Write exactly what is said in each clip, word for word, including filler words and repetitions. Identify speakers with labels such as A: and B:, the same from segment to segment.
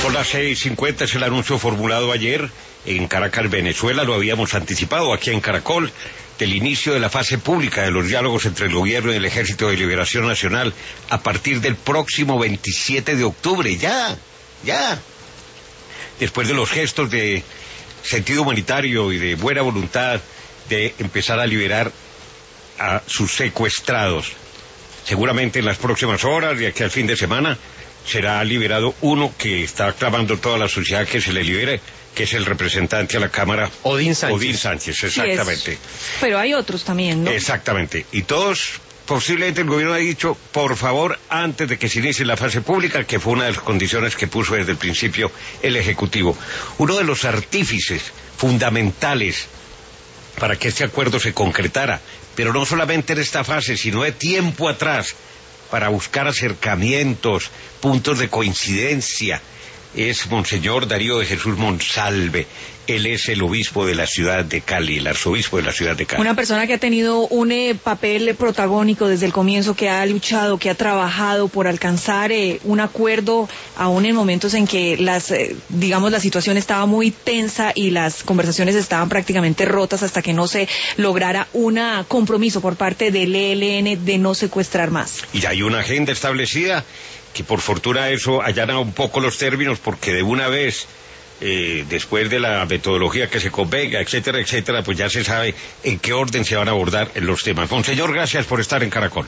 A: Son las seis cincuenta, es el anuncio formulado ayer en Caracas, Venezuela, lo habíamos anticipado aquí en Caracol, del inicio de la fase pública de los diálogos entre el gobierno y el Ejército de Liberación Nacional a partir del próximo veintisiete de octubre, ya, ya. Después de los gestos de sentido humanitario y de buena voluntad de empezar a liberar a sus secuestrados. Seguramente en las próximas horas, de aquí al fin de semana, será liberado uno que está clamando toda la sociedad que se le libere, que es el representante a la Cámara,
B: Odín Sánchez.
A: Odín Sánchez, exactamente.
C: Sí, pero hay otros también, ¿no?
A: Exactamente. Y todos, posiblemente el gobierno ha dicho, por favor, antes de que se inicie la fase pública, que fue una de las condiciones que puso desde el principio el Ejecutivo. Uno de los artífices fundamentales para que este acuerdo se concretara, pero no solamente en esta fase, sino de tiempo atrás, para buscar acercamientos, puntos de coincidencia, es Monseñor Darío de Jesús Monsalve. Él es el obispo de la ciudad de Cali, el arzobispo de la ciudad de Cali.
C: Una persona que ha tenido un eh, papel protagónico desde el comienzo, que ha luchado, que ha trabajado por alcanzar eh, un acuerdo, aún en momentos en que las, eh, digamos, la situación estaba muy tensa y las conversaciones estaban prácticamente rotas hasta que no se lograra un compromiso por parte del E L N de no secuestrar más.
A: Y hay una agenda establecida que por fortuna eso allana un poco los términos, porque de una vez, eh, después de la metodología que se convenga, etcétera, etcétera, pues ya se sabe en qué orden se van a abordar los temas. Monseñor, gracias por estar en Caracol.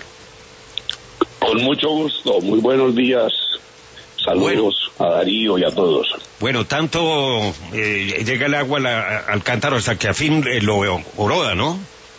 D: Con mucho gusto, muy buenos días, saludos bueno. a Darío y a todos.
A: Bueno, tanto eh, llega el agua la, al cántaro hasta que a fin eh, lo oroda, ¿no?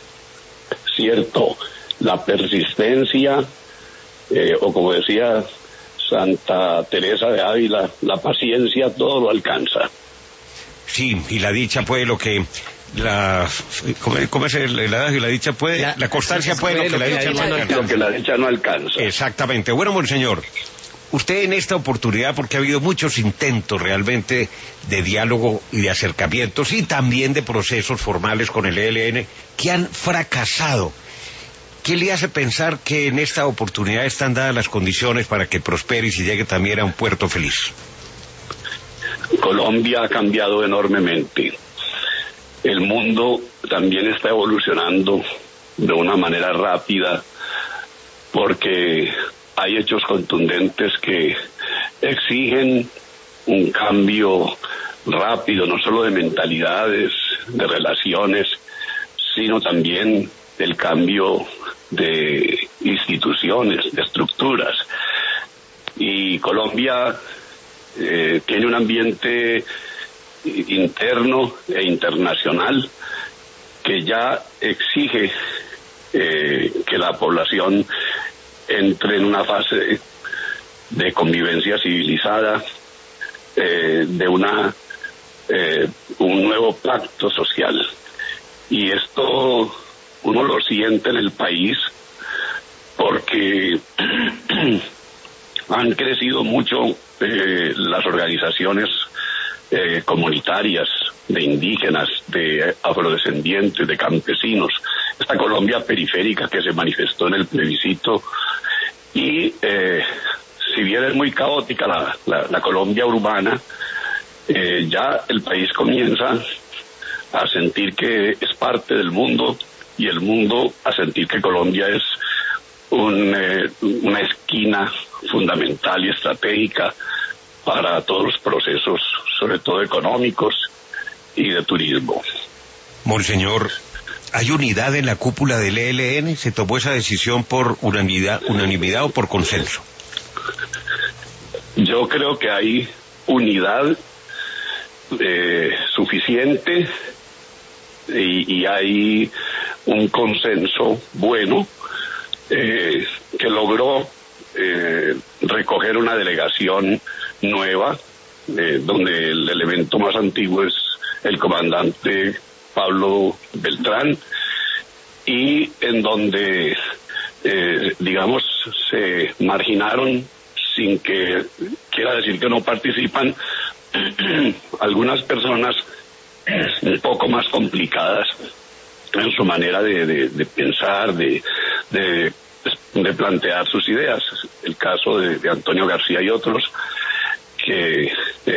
D: Cierto, la persistencia, eh, o como decía Santa Teresa de Ávila, la paciencia todo lo alcanza.
A: Sí, y la dicha puede lo que la ¿cómo, cómo es el, el adagio? La dicha puede, la, la constancia puede lo que, lo que la dicha, dicha no alcanza.
D: Lo que la dicha no alcanza.
A: Exactamente. Bueno, monseñor, usted en esta oportunidad, porque ha habido muchos intentos realmente de diálogo y de acercamientos y también de procesos formales con el E L N que han fracasado. ¿Qué le hace pensar que en esta oportunidad están dadas las condiciones para que prospere y se llegue también a un puerto feliz?
D: Colombia ha cambiado enormemente. El mundo también está evolucionando de una manera rápida porque hay hechos contundentes que exigen un cambio rápido, no solo de mentalidades, de relaciones, sino también el cambio de instituciones, de estructuras. Y Colombia eh, tiene un ambiente interno e internacional que ya exige eh, que la población entre en una fase de, de convivencia civilizada, eh, de una eh, un nuevo pacto social. Y esto uno lo siente en el país porque han crecido mucho eh, las organizaciones eh, comunitarias de indígenas, de afrodescendientes, de campesinos. Esta Colombia periférica que se manifestó en el plebiscito y eh, si bien es muy caótica la, la, la Colombia urbana, eh, ya el país comienza a sentir que es parte del mundo y el mundo a sentir que Colombia es un, eh, una esquina fundamental y estratégica para todos los procesos, sobre todo económicos y de turismo.
A: Monseñor, ¿hay unidad en la cúpula del E L N? ¿Se tomó esa decisión por unanimidad, unanimidad o por consenso?
D: Yo creo que hay unidad eh, suficiente y, y hay un consenso bueno eh, que logró eh, recoger una delegación nueva eh, donde el elemento más antiguo es el comandante Pablo Beltrán y en donde eh, digamos se marginaron, sin que quiera decir que no participan, algunas personas un poco más complicadas en su manera de, de, de pensar, de, de, de plantear sus ideas. El caso de, de Antonio García y otros que eh,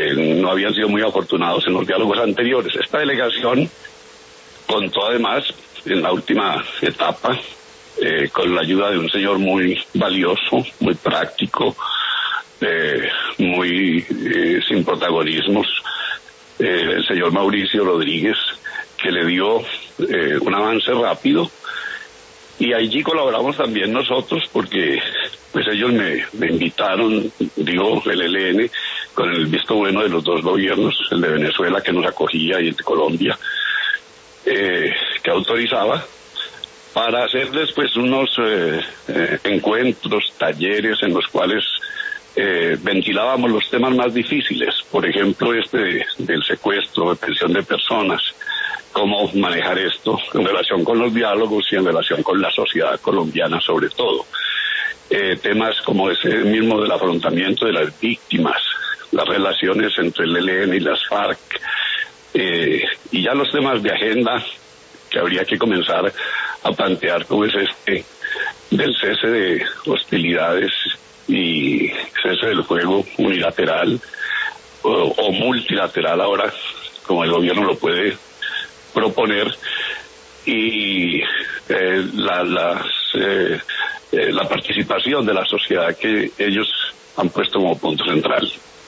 D: no habían sido muy afortunados en los diálogos anteriores. Esta delegación contó además en la última etapa eh, con la ayuda de un señor muy valioso, muy práctico, eh, muy eh, sin protagonismos, eh, el señor Mauricio Rodríguez, que le dio eh, un avance rápido. Y allí colaboramos también nosotros porque pues ellos me, me invitaron, digo, el E L N, con el visto bueno de los dos gobiernos, el de Venezuela que nos acogía y el de Colombia, eh, que autorizaba, para hacer después unos eh, eh, encuentros, talleres en los cuales eh, ventilábamos los temas más difíciles, por ejemplo este de, del secuestro, de detención de personas, cómo manejar esto en relación con los diálogos y en relación con la sociedad colombiana sobre todo. Eh, temas como ese mismo del afrontamiento de las víctimas, las relaciones entre el E L N y las FARC, eh, y ya los temas de agenda que habría que comenzar a plantear, como es este del cese de hostilidades y cese del fuego unilateral o, o multilateral ahora, como el gobierno lo puede proponer, y eh, la, las, eh, eh, la participación de la sociedad que ellos han puesto como punto central.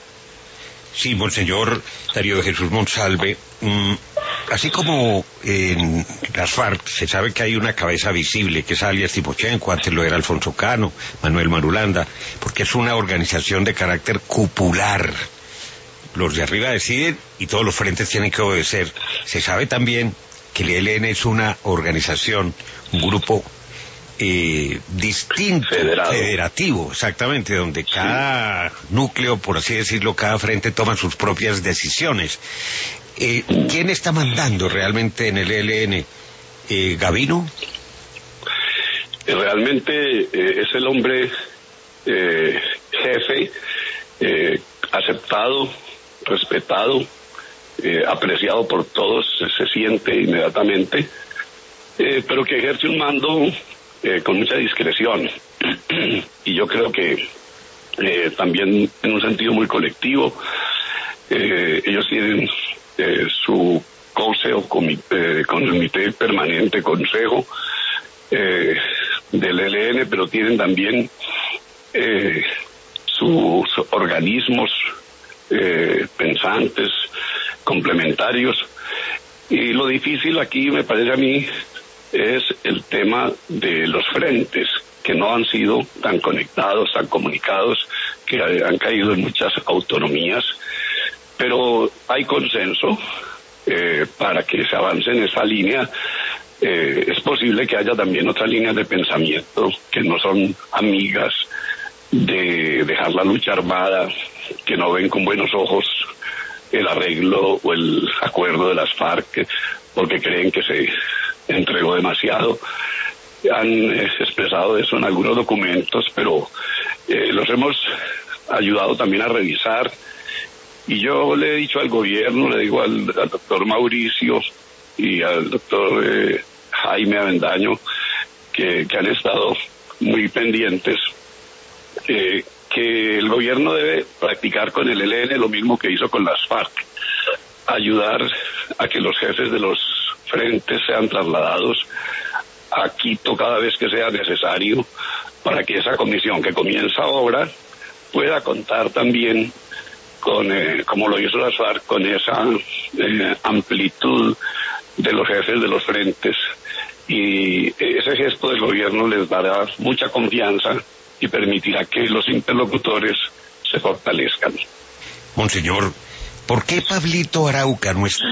A: Sí, monseñor Darío de Jesús Monsalve, mmm, así como en las FARC se sabe que hay una cabeza visible, que es alias Timochenko, antes lo era Alfonso Cano, Manuel Marulanda, porque es una organización de carácter cupular. Los de arriba deciden y todos los frentes tienen que obedecer. Se sabe también que el E L N es una organización, un grupo eh, distinto,
D: Federado.
A: federativo, exactamente, donde cada sí. núcleo, por así decirlo, cada frente toma sus propias decisiones. Eh, ¿Quién está mandando realmente en el E L N? Eh, ¿Gavino?
D: Realmente eh, es el hombre eh, jefe, eh, aceptado, respetado, eh, apreciado por todos, se, se siente inmediatamente, eh, pero que ejerce un mando eh, con mucha discreción. Y yo creo que eh, también en un sentido muy colectivo, eh, ellos tienen eh, su consejo, comité, comité permanente, consejo eh, del E L N, pero tienen también eh, sus organismos Eh, pensantes, complementarios, y lo difícil aquí me parece a mí es el tema de los frentes que no han sido tan conectados, tan comunicados, que han caído en muchas autonomías, pero hay consenso eh, para que se avance en esa línea. Eh, es posible que haya también otras líneas de pensamiento que no son amigas de dejar la lucha armada, que no ven con buenos ojos el arreglo o el acuerdo de las FARC porque creen que se entregó demasiado. Han eh, expresado eso en algunos documentos, pero eh, los hemos ayudado también a revisar, y yo le he dicho al gobierno, le digo al, al doctor Mauricio y al doctor eh, Jaime Avendaño, que, que han estado muy pendientes, eh, que el gobierno debe practicar con el E L N lo mismo que hizo con las FARC, ayudar a que los jefes de los frentes sean trasladados a Quito cada vez que sea necesario, para que esa comisión que comienza ahora pueda contar también con, eh, como lo hizo las FARC, con esa eh, amplitud de los jefes de los frentes, y ese gesto del gobierno les dará mucha confianza y permitirá que los interlocutores se fortalezcan.
A: Monseñor, ¿por qué Pablito Arauca no está?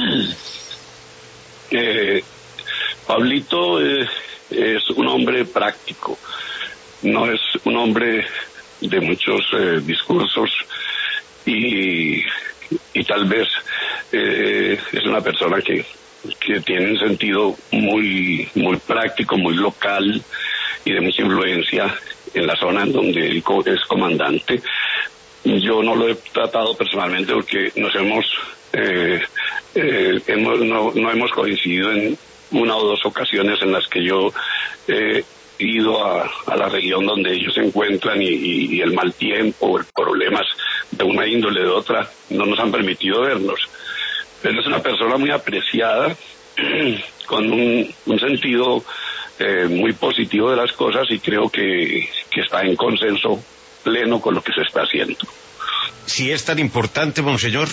D: Eh, Pablito eh, es un hombre práctico, no es un hombre de muchos eh, discursos, y, y tal vez eh, es una persona que, que tiene un sentido muy, muy práctico, muy local y de mucha influencia en la zona en donde él es comandante. Yo no lo he tratado personalmente porque nos hemos, eh, eh, hemos no, no hemos coincidido en una o dos ocasiones en las que yo he eh, ido a, a la región donde ellos se encuentran, y, y, y el mal tiempo, problemas de una índole, de otra, no nos han permitido vernos. Pero es una persona muy apreciada, con un, un sentido eh, muy positivo de las cosas, y creo que, que está en consenso pleno con lo que se está haciendo.
A: Si es tan importante, monseñor.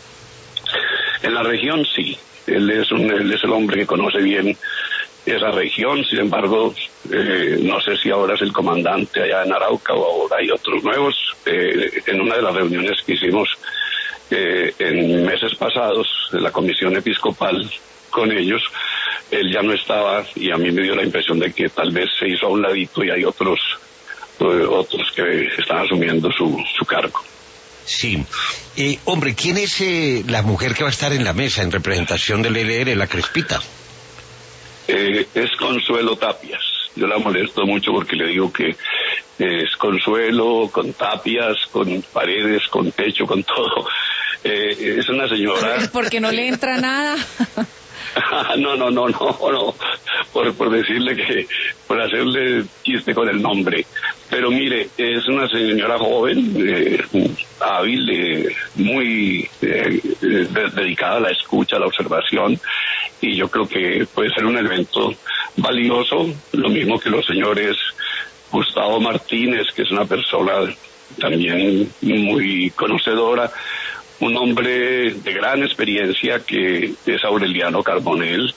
D: En la región sí, él es, un, él es el hombre que conoce bien esa región. Sin embargo, eh, no sé si ahora es el comandante allá en Arauca o ahora hay otros nuevos. Eh, en una de las reuniones que hicimos eh, en meses pasados de la comisión episcopal con ellos, él ya no estaba, y a mí me dio la impresión de que tal vez se hizo a un ladito y hay otros eh, otros que están asumiendo su, su cargo.
A: Sí. Eh, hombre, ¿quién es eh, la mujer que va a estar en la mesa en representación del L N, la Crespita?
D: Eh, es Consuelo Tapias. Yo la molesto mucho porque le digo que es Consuelo, con Tapias, con Paredes, con techo, con todo. Eh, es una señora...
C: Porque no le entra nada.
D: no, no, no, no, no, por, por decirle que, por hacerle chiste con el nombre. Pero mire, es una señora joven, eh, hábil, eh, muy eh, de, dedicada a la escucha, a la observación, y yo creo que puede ser un evento valioso, lo mismo que los señores Gustavo Martínez, que es una persona también muy conocedora, un hombre de gran experiencia que es Aureliano Carbonell,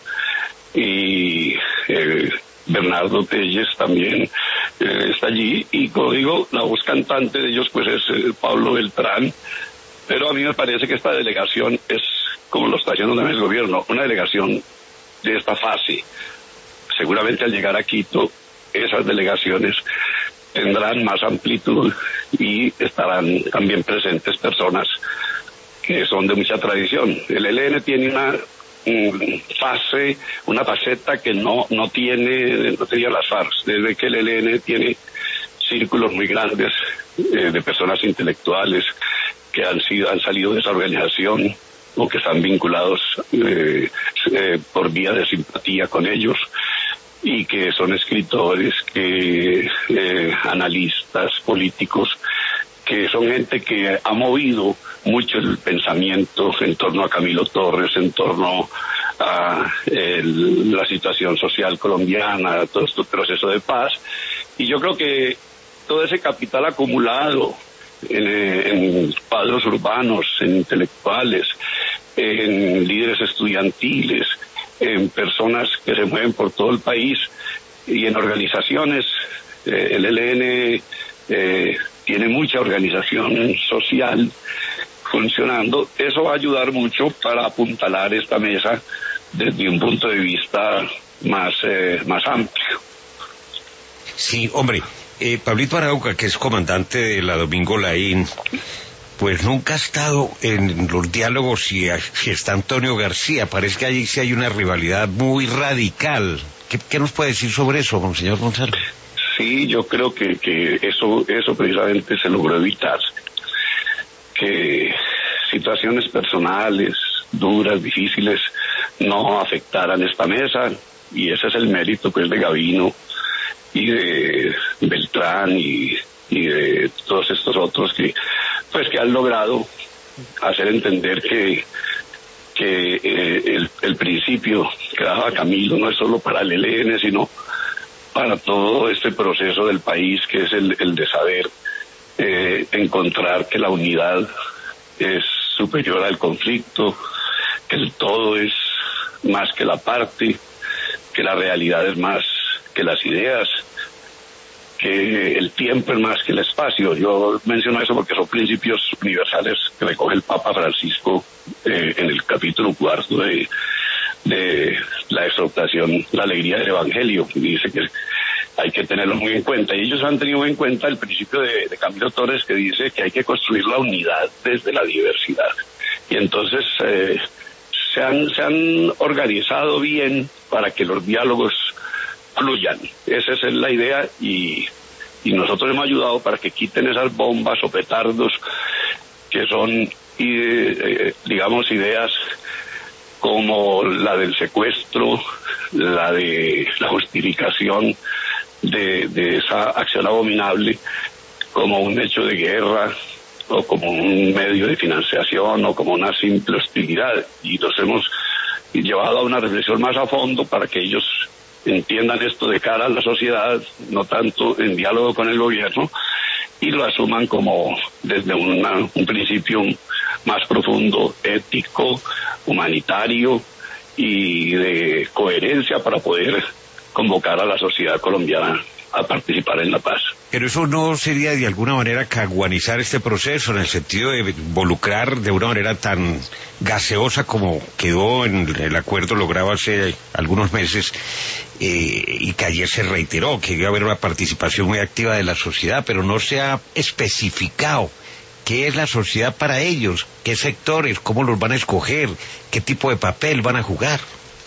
D: y eh, Bernardo Telles también eh, está allí, y como digo, la voz cantante de ellos pues es eh, Pablo Beltrán. Pero a mí me parece que esta delegación es, como lo está haciendo también el gobierno, una delegación de esta fase. Seguramente al llegar a Quito, esas delegaciones tendrán más amplitud y estarán también presentes personas que son de mucha tradición. El L N tiene una um, fase, una faceta que no no tiene, no tenía las FARC. Desde que el L N tiene círculos muy grandes eh, de personas intelectuales que han sido han salido de esa organización o que están vinculados eh, eh, por vía de simpatía con ellos, y que son escritores, que eh, analistas políticos, que son gente que ha movido mucho el pensamiento en torno a Camilo Torres, en torno a el, la situación social colombiana, todo este proceso de paz. Y yo creo que todo ese capital acumulado en, en cuadros urbanos, en intelectuales, en líderes estudiantiles, en personas que se mueven por todo el país y en organizaciones, eh, el L N eh, tiene mucha organización social funcionando. Eso va a ayudar mucho para apuntalar esta mesa desde un punto de vista más eh, más amplio.
A: Sí, hombre, eh, Pablito Arauca, que es comandante de la Domingo Laín, pues nunca ha estado en los diálogos, y si está Antonio García. Parece que allí sí hay una rivalidad muy radical. ¿Qué, qué nos puede decir sobre eso, monseñor Gonzalo?
D: Sí, yo creo que, que eso, eso precisamente se logró evitar. Que situaciones personales, duras, difíciles, no afectaran esta mesa, y ese es el mérito pues de Gavino y de Beltrán y, y de todos estos otros que pues que han logrado hacer entender que que eh, el, el principio que daba Camilo no es solo para el L N, sino para todo este proceso del país, que es el, el de saber eh, encontrar que la unidad es superior al conflicto, que el todo es más que la parte, que la realidad es más que las ideas, que el tiempo es más que el espacio. Yo menciono eso porque son principios universales que recoge el Papa Francisco eh, en el capítulo cuarto de, de la exhortación, la alegría del Evangelio. Y dice que hay que tenerlo muy en cuenta. Y ellos han tenido en cuenta el principio de, de Camilo Torres, que dice que hay que construir la unidad desde la diversidad. Y entonces eh, se han, se han organizado bien para que los diálogos fluyan. Esa es la idea, y, y nosotros hemos ayudado para que quiten esas bombas o petardos que son, y, eh, digamos, ideas como la del secuestro, la de la justificación de, de esa acción abominable como un hecho de guerra, o como un medio de financiación o como una simple hostilidad, y los hemos llevado a una reflexión más a fondo para que ellos entiendan esto de cara a la sociedad, no tanto en diálogo con el gobierno, y lo asuman como desde una, un principio más profundo, ético, humanitario y de coherencia para poder convocar a la sociedad colombiana a participar en la paz.
A: Pero eso no sería de alguna manera caguanizar este proceso, en el sentido de involucrar de una manera tan gaseosa como quedó en el acuerdo logrado hace algunos meses, eh, y que ayer se reiteró que iba a haber una participación muy activa de la sociedad, pero no se ha especificado qué es la sociedad para ellos, qué sectores, cómo los van a escoger, qué tipo de papel van a jugar.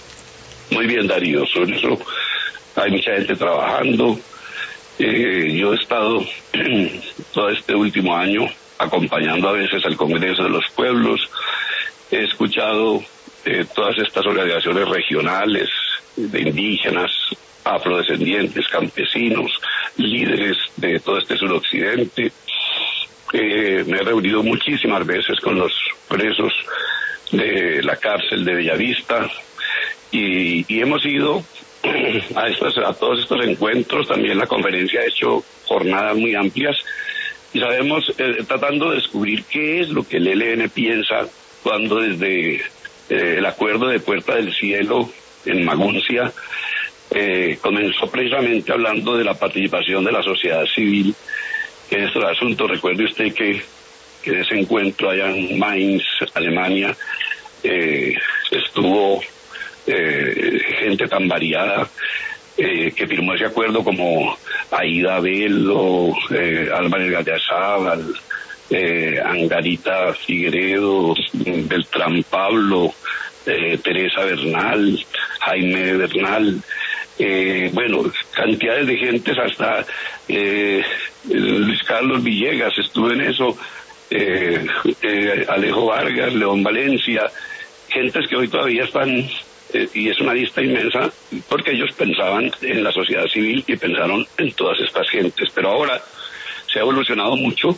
D: Muy bien, Darío, sobre eso hay mucha gente trabajando. Eh, yo he estado todo este último año acompañando a veces al Congreso de los Pueblos. He escuchado eh, todas estas organizaciones regionales de indígenas, afrodescendientes, campesinos, líderes de todo este suroccidente. Eh, me he reunido muchísimas veces con los presos de la cárcel de Bellavista y, y hemos ido a, estos, a todos estos encuentros. También la conferencia ha hecho jornadas muy amplias y sabemos, eh, tratando de descubrir qué es lo que el E L N piensa cuando desde eh, el acuerdo de Puerta del Cielo en Maguncia eh, comenzó precisamente hablando de la participación de la sociedad civil en este asunto. Recuerde usted que, que en ese encuentro allá en Mainz, Alemania, eh, estuvo Eh, gente tan variada eh, que firmó ese acuerdo como Aida Bello, eh, Álvarez Gallazábal, eh, Angarita Figueredo, Beltrán Pablo, eh, Teresa Bernal, Jaime Bernal, eh, bueno, cantidades de gentes, hasta eh, Luis Carlos Villegas estuvo en eso, eh, eh, Alejo Vargas, León Valencia, gentes que hoy todavía están. Eh, y es una lista inmensa, porque ellos pensaban en la sociedad civil y pensaron en todas estas gentes, pero ahora se ha evolucionado mucho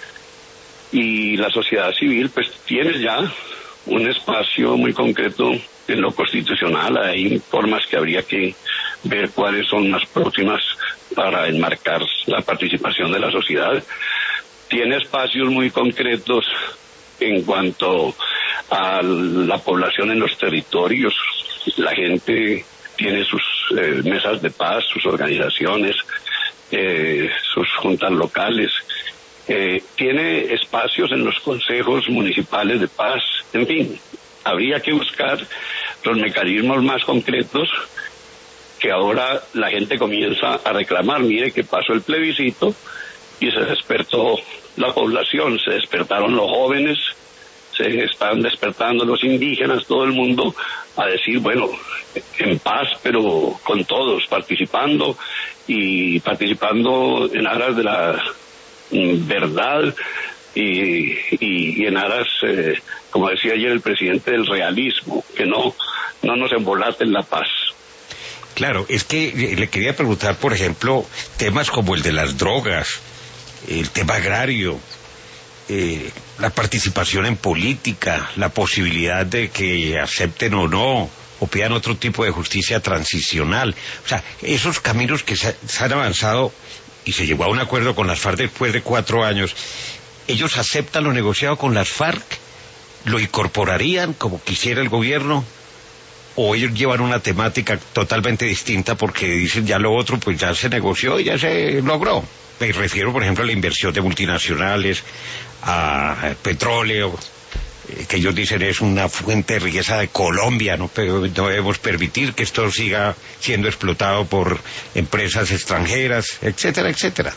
D: y la sociedad civil pues tiene ya un espacio muy concreto en lo constitucional. Hay formas que habría que ver cuáles son las próximas para enmarcar la participación de la sociedad. Tiene espacios muy concretos en cuanto a la población en los territorios. La gente tiene sus eh, mesas de paz, sus organizaciones, eh, sus juntas locales, eh, tiene espacios en los consejos municipales de paz. En fin, habría que buscar los mecanismos más concretos que ahora la gente comienza a reclamar. Mire que pasó el plebiscito y se despertó la población, se despertaron los jóvenes, se están despertando los indígenas, todo el mundo a decir, bueno, en paz, pero con todos, participando y participando en aras de la verdad y, y, y en aras, eh, como decía ayer el presidente, del realismo, que no, no nos embolaten la paz.
A: Claro, es que le quería preguntar, por ejemplo, temas como el de las drogas, el tema agrario, Eh, la participación en política, la posibilidad de que acepten o no, o pidan otro tipo de justicia transicional. O sea, esos caminos que se, se han avanzado y se llegó a un acuerdo con las FARC después de cuatro años, ¿ellos aceptan lo negociado con las FARC? ¿Lo incorporarían como quisiera el gobierno? ¿O ellos llevan una temática totalmente distinta porque dicen ya lo otro pues ya se negoció y ya se logró? Me refiero, por ejemplo, a la inversión de multinacionales, a petróleo, eh, que ellos dicen es una fuente de riqueza de Colombia, no, no debemos permitir que esto siga siendo explotado por empresas extranjeras, etcétera, etcétera.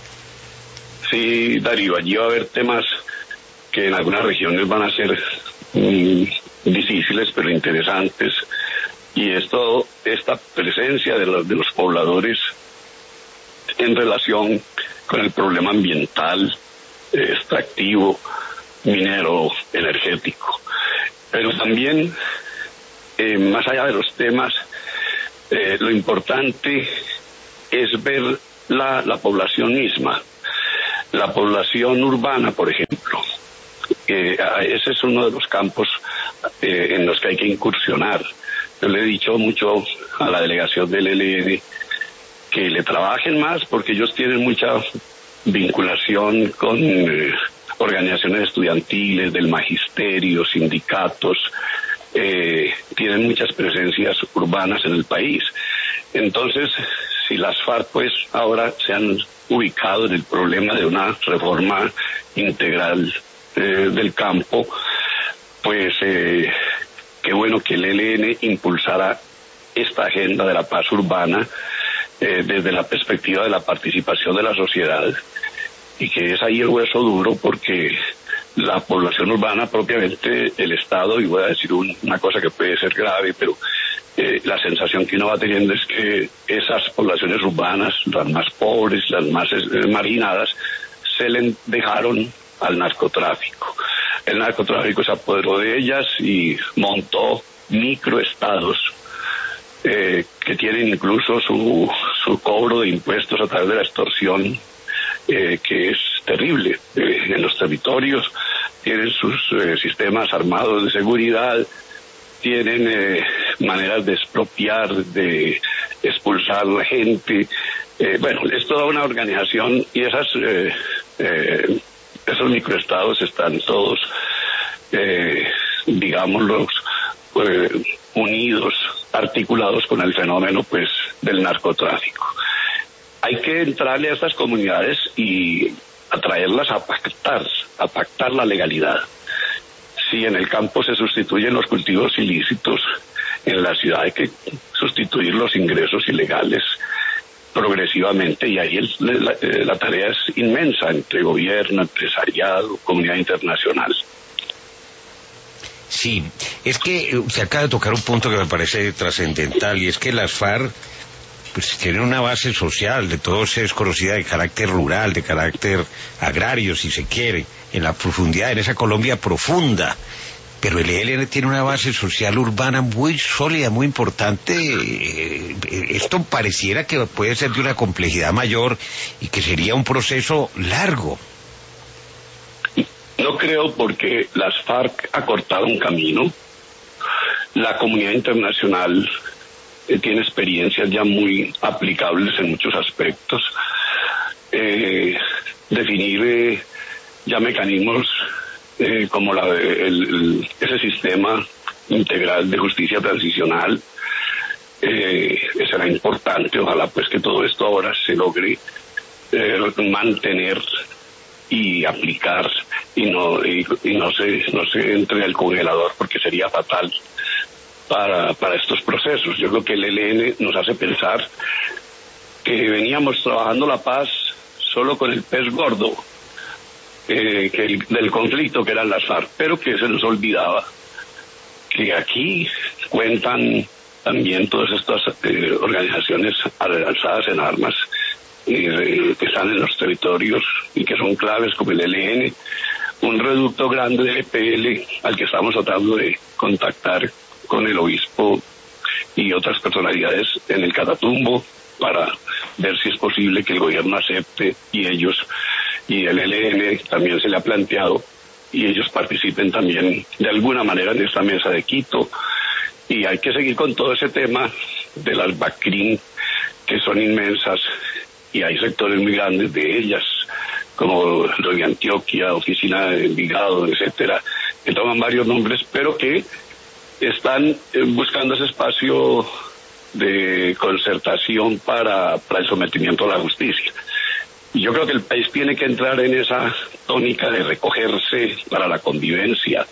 D: Sí, Darío, allí va a haber temas que en algunas regiones van a ser mm, difíciles pero interesantes, y esto, esta presencia de los, de los pobladores en relación con el problema ambiental, eh, extractivo, minero, energético. Pero también, eh, más allá de los temas, eh, lo importante es ver la, la población misma. La población urbana, por ejemplo, eh, ese es uno de los campos eh, en los que hay que incursionar. Yo le he dicho mucho a la delegación del E L N que le trabajen más porque ellos tienen mucha vinculación con eh, organizaciones estudiantiles, del magisterio, sindicatos, eh, tienen muchas presencias urbanas en el país. Entonces, si las FARC pues ahora se han ubicado en el problema de una reforma integral eh, del campo, pues eh, qué bueno que el E L N impulsara esta agenda de la paz urbana eh, desde la perspectiva de la participación de la sociedad, y que es ahí el hueso duro, porque la población urbana propiamente, el Estado, y voy a decir un, una cosa que puede ser grave, pero eh, la sensación que uno va teniendo es que esas poblaciones urbanas, las más pobres, las más eh, marginadas, se le dejaron al narcotráfico. El narcotráfico se apoderó de ellas y montó microestados eh, que tienen incluso su, su cobro de impuestos a través de la extorsión, eh, que es terrible. Eh, en los territorios tienen sus eh, sistemas armados de seguridad, tienen eh, maneras de expropiar, de expulsar a la gente. Eh, bueno, es toda una organización, y esas eh, eh, esos microestados están todos, eh, digámoslo, eh, unidos, articulados con el fenómeno pues del narcotráfico. Hay que entrarle a estas comunidades y atraerlas a pactar, a pactar la legalidad. Si en el campo se sustituyen los cultivos ilícitos, en la ciudad hay que sustituir los ingresos ilegales progresivamente, y ahí el, la, la tarea es inmensa entre gobierno, empresariado, comunidad internacional.
A: Sí, es que se acaba de tocar un punto que me parece trascendental, y es que las FARC pues tienen una base social, de todos es conocida, de carácter rural, de carácter agrario, si se quiere, en la profundidad, en esa Colombia profunda. Pero el E L N tiene una base social urbana muy sólida, muy importante. Esto pareciera que puede ser de una complejidad mayor y que sería un proceso largo.
D: No creo, porque las FARC acortaron un camino. La comunidad internacional eh, tiene experiencias ya muy aplicables en muchos aspectos. Eh, definir eh, ya mecanismos Eh, como la, el, el, ese sistema integral de justicia transicional eh, será importante. Ojalá pues que todo esto ahora se logre eh, mantener y aplicar, y no y, y no se no se entre al congelador, porque sería fatal para para estos procesos. Yo creo que el E L N nos hace pensar que veníamos trabajando la paz solo con el pez gordo Eh, que el, del conflicto, que eran las FARC, pero que se nos olvidaba que aquí cuentan también todas estas eh, organizaciones alzadas en armas eh, que están en los territorios y que son claves, como el E L N, un reducto grande del E P L al que estamos tratando de contactar con el obispo y otras personalidades en el Catatumbo para ver si es posible que el gobierno acepte, y ellos y el E L N también se le ha planteado, y ellos participen también de alguna manera en esta mesa de Quito. Y hay que seguir con todo ese tema de las BACRIM, que son inmensas, y hay sectores muy grandes de ellas, como los de Antioquia, Oficina de Envigado, etcétera, que toman varios nombres, pero que están buscando ese espacio de concertación para, para el sometimiento a la justicia. Yo creo que el país tiene que entrar en esa tónica de recogerse para la convivencia,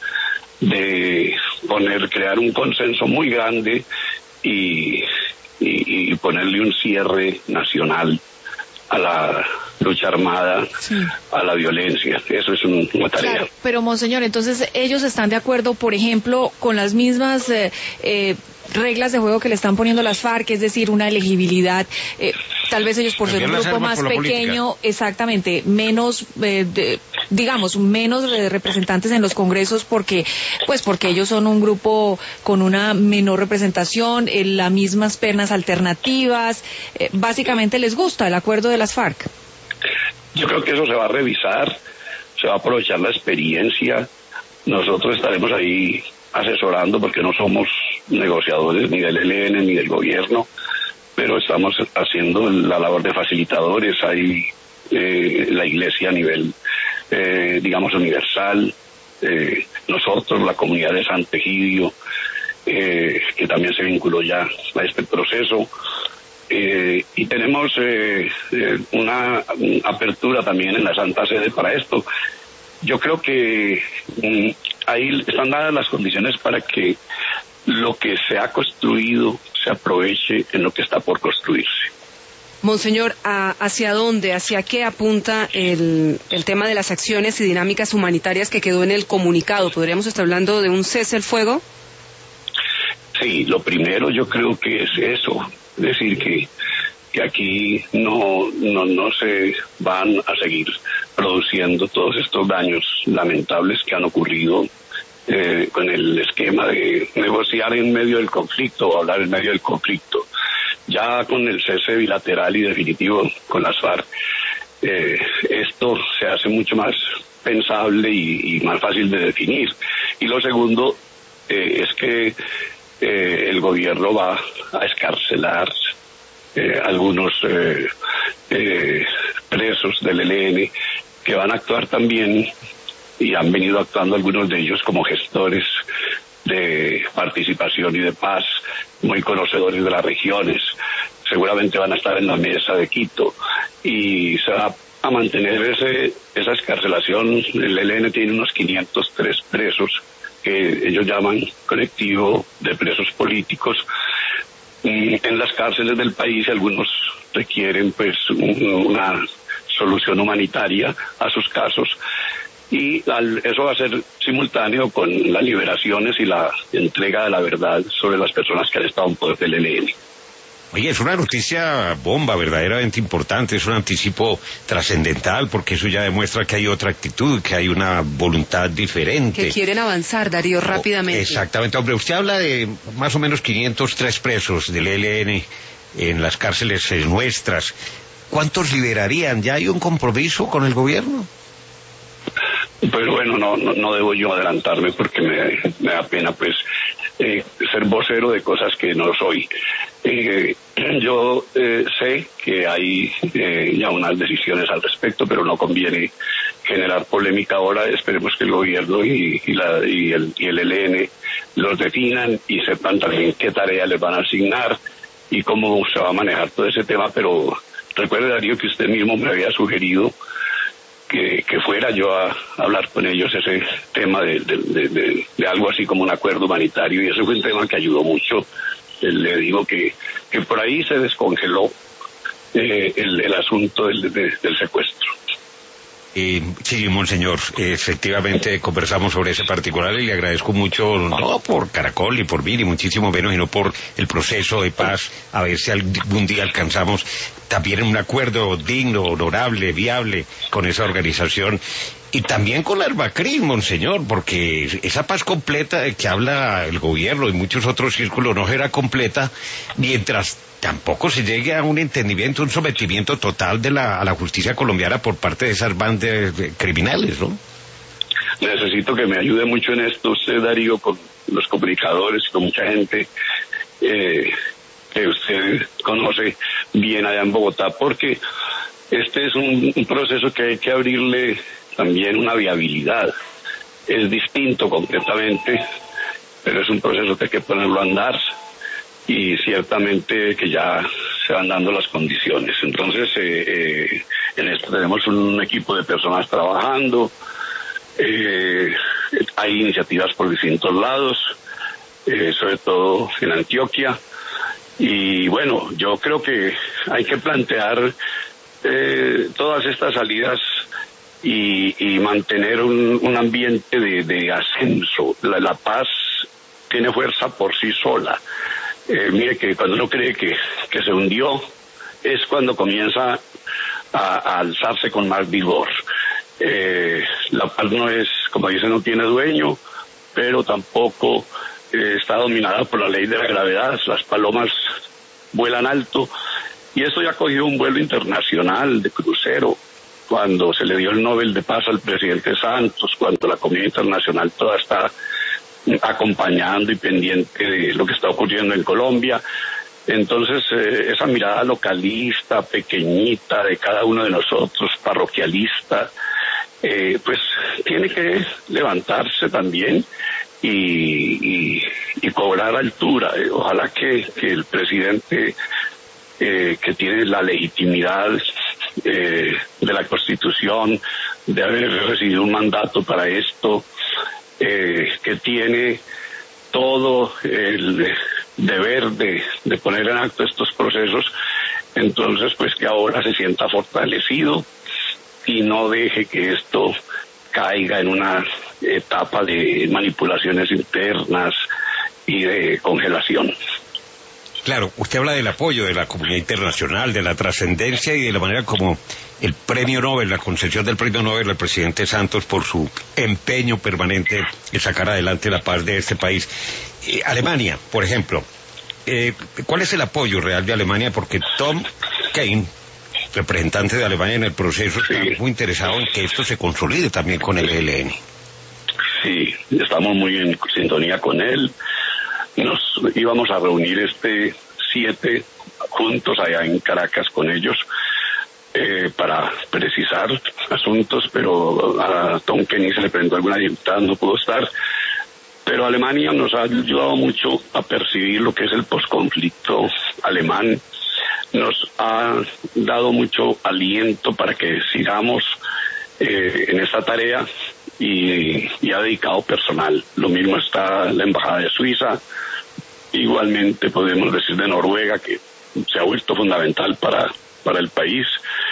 D: de poner, crear un consenso muy grande y, y, y ponerle un cierre nacional a la lucha armada, sí, a la violencia. Eso es un, una tarea.
C: Claro, pero monseñor, entonces ellos están de acuerdo, por ejemplo, con las mismas eh, eh, reglas de juego que le están poniendo las FARC, es decir, una elegibilidad, eh, tal vez ellos por ser un grupo más pequeño, exactamente, menos, eh, de, digamos, menos representantes en los congresos, porque, pues, porque ellos son un grupo con una menor representación, eh, las mismas pernas alternativas, eh, básicamente les gusta el acuerdo de las FARC.
D: Yo creo que eso se va a revisar, se va a aprovechar la experiencia. Nosotros estaremos ahí asesorando porque no somos negociadores ni del E L N ni del gobierno, pero estamos haciendo la labor de facilitadores. Hay eh, la iglesia a nivel, eh, digamos, universal, eh, nosotros, la comunidad de Sant'Egidio, eh, que también se vinculó ya a este proceso. Eh, y tenemos eh, eh, una, una apertura también en la Santa Sede para esto. Yo creo que mm, ahí están dadas las condiciones para que lo que se ha construido se aproveche en lo que está por construirse.
B: Monseñor, ¿hacia dónde, hacia qué apunta el, el tema de las acciones y dinámicas humanitarias que quedó en el comunicado? ¿Podríamos estar hablando de un cese el fuego?
D: Sí, lo primero yo creo que es eso. Es decir, que, que aquí no, no, no se van a seguir produciendo todos estos daños lamentables que han ocurrido eh, con el esquema de negociar en medio del conflicto o hablar en medio del conflicto. Ya con el cese bilateral y definitivo con las FARC, eh, esto se hace mucho más pensable y, y más fácil de definir. Y lo segundo eh, es que Eh, el gobierno va a excarcelar eh, algunos eh, eh, presos del E L N que van a actuar también, y han venido actuando algunos de ellos como gestores de participación y de paz, muy conocedores de las regiones. Seguramente van a estar en la mesa de Quito y se va a mantener ese, esa excarcelación. El E L N tiene unos quinientos tres presos que ellos llaman colectivo de presos políticos en las cárceles del país. Algunos requieren pues una solución humanitaria a sus casos, y al, eso va a ser simultáneo con las liberaciones y la entrega de la verdad sobre las personas que han estado en poder del E L N.
A: Oye, es una noticia bomba, verdaderamente importante, es un anticipo trascendental, porque eso ya demuestra que hay otra actitud, que hay una voluntad diferente.
B: Que quieren avanzar, Darío, rápidamente.
A: Exactamente, hombre, usted habla de más o menos quinientos tres presos del E L N en las cárceles nuestras. ¿Cuántos liberarían? ¿Ya hay un compromiso con el gobierno?
D: Pues bueno, no, no, no debo yo adelantarme porque me, me da pena pues eh, ser vocero de cosas que no soy. Eh, yo eh, sé que hay eh, ya unas decisiones al respecto, pero no conviene generar polémica ahora. Esperemos que el gobierno y, y, la, y, el, y el E L N los definan y sepan también qué tarea les van a asignar y cómo se va a manejar todo ese tema. Pero recuerde, Darío, que usted mismo me había sugerido que, que fuera yo a hablar con ellos ese tema de, de, de, de, de algo así como un acuerdo humanitario, y eso fue un tema que ayudó mucho. Le digo que, que por ahí se descongeló eh, el, el asunto del, de, del secuestro.
A: Eh, sí, monseñor, efectivamente conversamos sobre ese particular y le agradezco mucho, no por Caracol y por mí, ni muchísimo menos, sino por el proceso de paz, a ver si algún día alcanzamos también un acuerdo digno, honorable, viable con esa organización. Y también con la Armacrim, monseñor, porque esa paz completa de que habla el gobierno y muchos otros círculos no será completa mientras tampoco se llegue a un entendimiento, un sometimiento total de la, a la justicia colombiana por parte de esas bandas criminales, ¿no?
D: Necesito que me ayude mucho en esto usted, Darío, con los comunicadores, con mucha gente eh, que usted conoce bien allá en Bogotá, porque este es un, un proceso que hay que abrirle también una viabilidad. Es distinto completamente, pero es un proceso que hay que ponerlo a andar, y ciertamente que ya se van dando las condiciones. Entonces eh, eh, en esto tenemos un equipo de personas trabajando, eh, hay iniciativas por distintos lados, eh, sobre todo en Antioquia, y bueno, yo creo que hay que plantear eh, todas estas salidas Y, y mantener un, un ambiente de, de ascenso. La, la paz tiene fuerza por sí sola. Eh, mire que cuando uno cree que, que se hundió, es cuando comienza a, a alzarse con más vigor. Eh, la paz no es, como dicen, no tiene dueño, pero tampoco eh, está dominada por la ley de la gravedad. Las palomas vuelan alto, y esto ya ha cogido un vuelo internacional de crucero. cuando se le dio el Nobel de Paz al presidente Santos, cuando la comunidad internacional toda está acompañando y pendiente de lo que está ocurriendo en Colombia. Entonces, eh, esa mirada localista, pequeñita de cada uno de nosotros, parroquialista, eh, pues tiene que levantarse también y, y, y cobrar altura. Eh, ojalá que, que el presidente, eh, que tiene la legitimidad eh, de la Constitución, de haber recibido un mandato para esto, eh, que tiene todo el deber de, de poner en acto estos procesos, entonces pues que ahora se sienta fortalecido y no deje que esto caiga en una etapa de manipulaciones internas y de congelación.
A: Claro, usted habla del apoyo de la comunidad internacional, de la trascendencia y de la manera como el premio Nobel, la concesión del premio Nobel al presidente Santos por su empeño permanente en sacar adelante la paz de este país. Eh, Alemania, por ejemplo, eh, ¿cuál es el apoyo real de Alemania? Porque Tom Kane, representante de Alemania en el proceso, sí, está muy interesado en que esto se consolide también con el E L N.
D: Sí, estamos muy en sintonía con él. Nos íbamos a reunir este siete juntos allá en Caracas con ellos eh, para precisar asuntos, pero a Tom Kenny se le presentó alguna dificultad, no pudo estar. Pero Alemania nos ha ayudado mucho a percibir lo que es el posconflicto alemán. Nos ha dado mucho aliento para que sigamos eh, en esta tarea y, y ha dedicado personal. Lo mismo está la Embajada de Suiza, igualmente podemos decir de Noruega, que se ha vuelto fundamental para, para el país,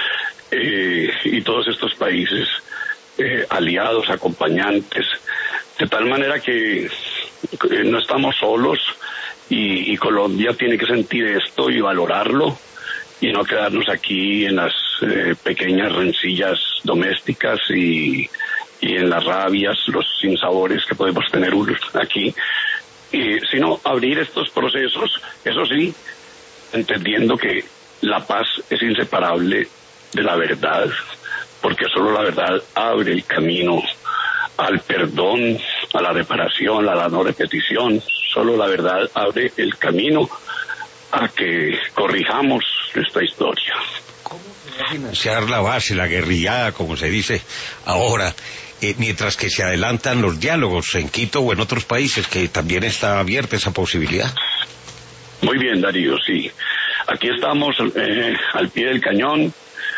D: eh, y todos estos países eh, aliados, acompañantes, de tal manera que eh, no estamos solos y, y Colombia tiene que sentir esto y valorarlo y no quedarnos aquí en las eh, pequeñas rencillas domésticas y, y en las rabias, los sinsabores que podemos tener aquí, y, sino abrir estos procesos, eso sí, entendiendo que la paz es inseparable de la verdad, porque solo la verdad abre el camino al perdón, a la reparación, a la no repetición. Solo la verdad abre el camino a que corrijamos esta historia.
A: ¿Cómo se va a financiar la base, la guerrillada, como se dice ahora, eh, mientras que se adelantan los diálogos en Quito o en otros países, que también está abierta esa posibilidad?
D: Muy bien, Darío, sí. Aquí estamos eh, al pie del cañón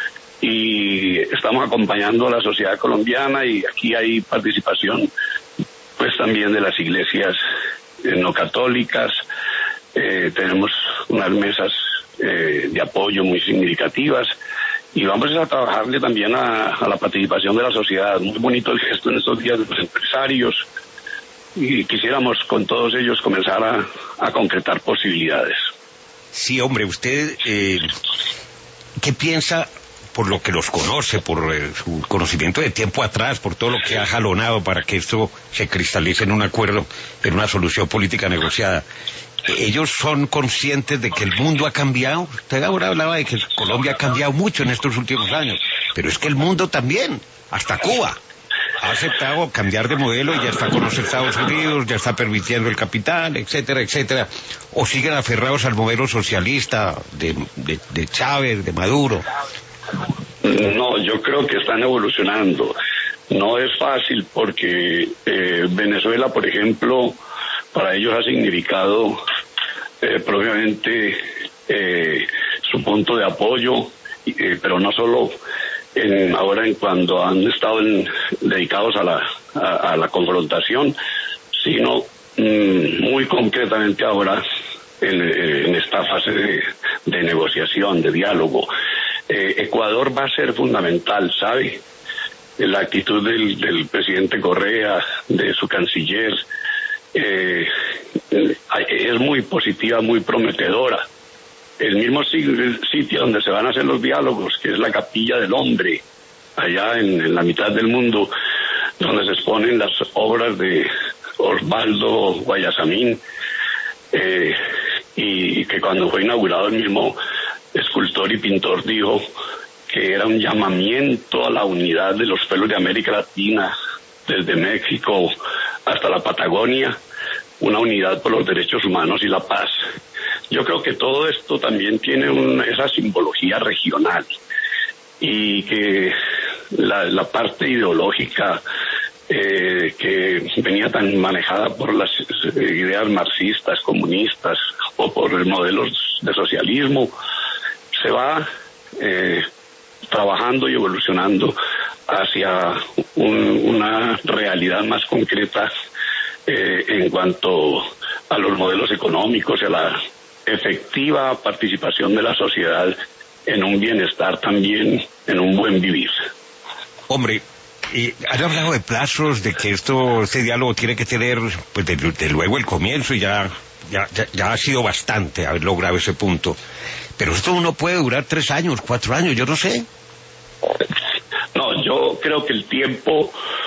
D: y estamos acompañando a la sociedad colombiana, y aquí hay participación pues también de las iglesias eh, no católicas. Eh, tenemos unas mesas eh, de apoyo muy significativas y vamos a trabajarle también a, a la participación de la sociedad. Muy bonito el gesto en estos días de los empresarios, y quisiéramos con todos ellos comenzar a, a concretar posibilidades.
A: Sí, hombre, usted, eh, ¿qué piensa, por lo que los conoce, por eh, su conocimiento de tiempo atrás, por todo lo que ha jalonado para que esto se cristalice en un acuerdo, en una solución política negociada? ¿Ellos son conscientes de que el mundo ha cambiado? Usted ahora hablaba de que Colombia ha cambiado mucho en estos últimos años, pero es que el mundo también, hasta Cuba, ha aceptado cambiar de modelo y ya está con los Estados Unidos, ya está permitiendo el capital, etcétera, etcétera. ¿O siguen aferrados al modelo socialista de, de, de Chávez, de Maduro?
D: No, yo creo que están evolucionando. No es fácil porque eh, Venezuela, por ejemplo, para ellos ha significado eh, propiamente eh, su punto de apoyo, eh, pero no solo en, ahora en cuando han estado en, dedicados a la, a, a la confrontación, sino mm, muy concretamente ahora en, en esta fase de, de negociación, de diálogo. Eh, Ecuador va a ser fundamental, ¿sabe? La actitud del, del presidente Correa, de su canciller, eh, es muy positiva, muy prometedora. El mismo sitio donde se van a hacer los diálogos, que es la Capilla del Hombre, allá en, en la mitad del mundo, donde se exponen las obras de Osvaldo Guayasamín, eh, y que cuando fue inaugurado el mismo escultor y pintor dijo que era un llamamiento a la unidad de los pueblos de América Latina, desde México hasta la Patagonia, una unidad por los derechos humanos y la paz. Yo creo que todo esto también tiene una, esa simbología regional, y que la, la parte ideológica eh, que venía tan manejada por las ideas marxistas, comunistas o por modelos de socialismo, se va eh, trabajando y evolucionando hacia un, una realidad más concreta eh, en cuanto a los modelos económicos y a la efectiva participación de la sociedad en un bienestar también, en un buen vivir.
A: Hombre, y han hablado de plazos, de que esto, este diálogo tiene que tener, pues de, de luego el comienzo, y ya, ya, ya, ya ha sido bastante haber logrado ese punto. Pero esto no puede durar tres años, cuatro años, yo no sé.
D: No, yo creo que el tiempo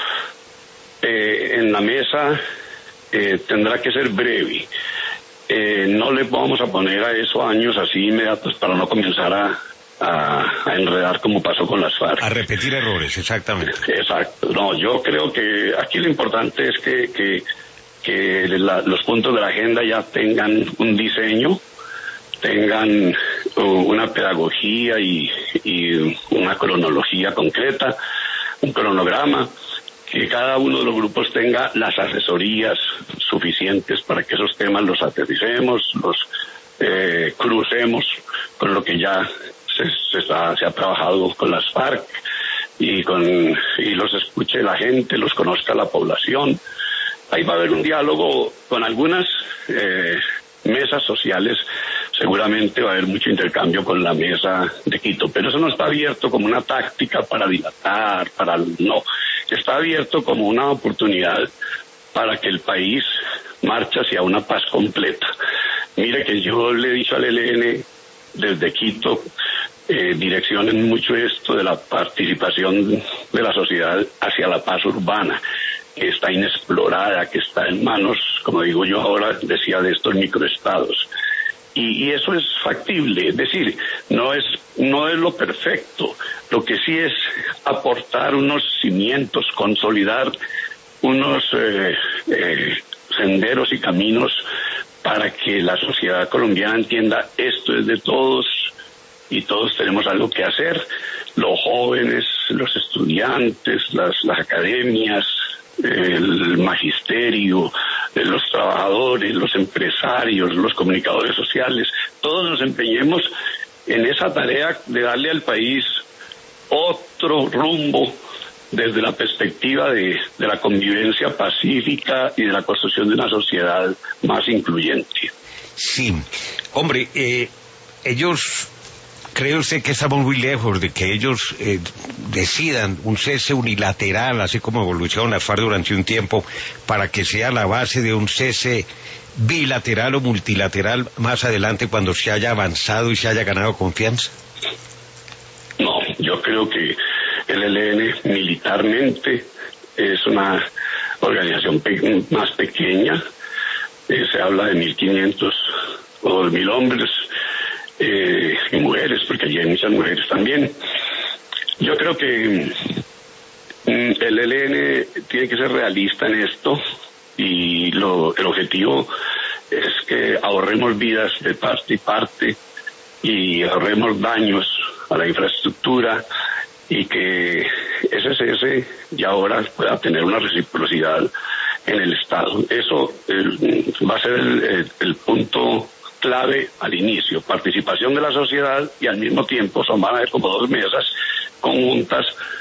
D: eh, en la mesa eh, tendrá que ser breve. Eh, no le vamos a poner a eso años así inmediatos para no comenzar a, a, a enredar como pasó con las FARC.
A: A repetir errores, exactamente.
D: Exacto. No, yo creo que aquí lo importante es que, que, que la, los puntos de la agenda ya tengan un diseño, tengan uh, una pedagogía y, y una cronología concreta, un cronograma, que cada uno de los grupos tenga las asesorías suficientes para que esos temas los aterricemos, los eh, crucemos con lo que ya se, se, está, se ha trabajado con las FARC, y, con, y los escuche la gente, los conozca la población. Ahí va a haber un diálogo con algunas eh, mesas sociales. Seguramente va a haber mucho intercambio con la mesa de Quito, pero eso no está abierto como una táctica para dilatar, para no, está abierto como una oportunidad para que el país marche hacia una paz completa. Mire que yo le he dicho al E L N desde Quito, eh, direccionen mucho esto de la participación de la sociedad hacia la paz urbana, que está inexplorada, que está en manos, como digo yo ahora, decía, de estos microestados. Y, y eso es factible, es decir, no es, no es lo perfecto, lo que sí es aportar unos cimientos, consolidar unos eh, eh, senderos y caminos para que la sociedad colombiana entienda esto es de todos y todos tenemos algo que hacer, los jóvenes, los estudiantes, las, las academias, el magisterio, los trabajadores, los empresarios, los comunicadores sociales, todos nos empeñemos en esa tarea de darle al país otro rumbo desde la perspectiva de, de la convivencia pacífica y de la construcción de una sociedad más incluyente.
A: Sí, hombre, eh, ellos... ¿Cree usted que estamos muy lejos de que ellos eh, decidan un cese unilateral, así como evolucionaron las FARC durante un tiempo, para que sea la base de un cese bilateral o multilateral más adelante cuando se haya avanzado y se haya ganado confianza?
D: No, yo creo que el E L N militarmente es una organización pe- más pequeña, eh, se habla de mil quinientos o de mil hombres, Eh, y mujeres, porque allí hay muchas mujeres también. Yo creo que mm, el E L N tiene que ser realista en esto, y lo, el objetivo es que ahorremos vidas de parte y parte y ahorremos daños a la infraestructura, y que ese cese ya ahora pueda tener una reciprocidad en el Estado. Eso eh, va a ser el, el, el punto clave al inicio, participación de la sociedad, y al mismo tiempo son van a haber como dos mesas conjuntas,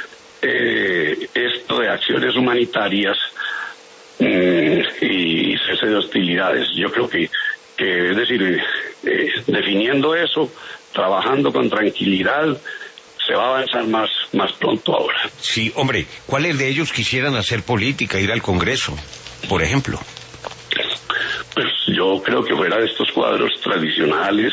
D: eh, esto de acciones humanitarias mmm, y cese de hostilidades. Yo creo que, que es decir, eh, definiendo eso, trabajando con tranquilidad, se va a avanzar más, más pronto ahora.
A: Sí, hombre, ¿cuáles de ellos quisieran hacer política, ir al Congreso, por ejemplo?
D: Pues yo creo que fuera de estos cuadros tradicionales,